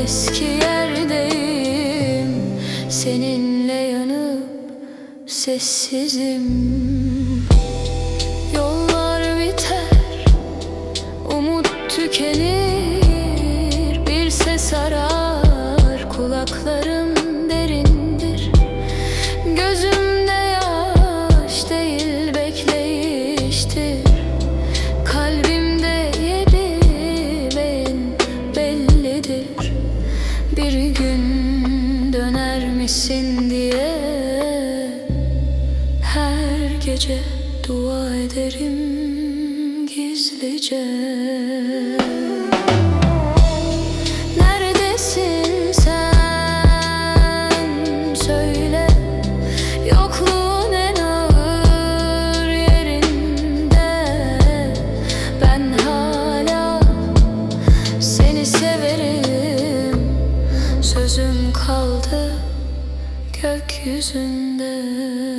eski yerdeyim, seninle yanıp sessizim. Yollar biter, umut tükenir, bir ses arar, kulaklarım derindir. Gözümde yaş değil bekleyiştir, kalbimde yedi beyin bellidir. Bir gün döner misin diye her gece dua ederim gizlice. Neredesin sen, söyle, yokluğun en ağır yerinde. Ben hala seni severim, sözüm kaldı gökyüzünde.